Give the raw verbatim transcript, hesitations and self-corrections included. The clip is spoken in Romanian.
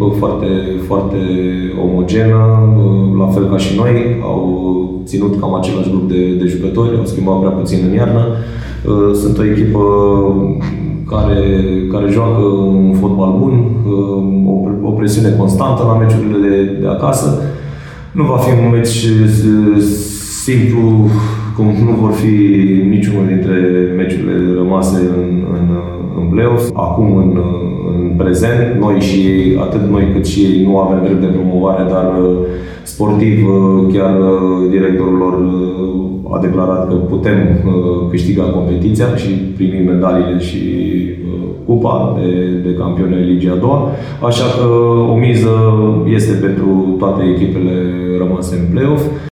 echipă foarte, foarte omogenă, la fel ca și noi. Au ținut cam același grup de, de jucători, au schimbat prea puțin în iarnă. Sunt o echipă care, care joacă un fotbal bun, o, o presiune constantă la meciurile de, de acasă. Nu va fi un meci simplu, cum nu vor fi niciunul dintre meciurile rămase în, în, în play-off. Acum, în, în prezent, noi și ei, atât noi cât și ei, nu avem drept de promovare, dar sportiv, chiar directorul lor a declarat că putem câștiga competiția și primi medaliile și cupa de, de campioni ai Ligii a doua. Așa că o miză este pentru toate echipele rămase în play-off.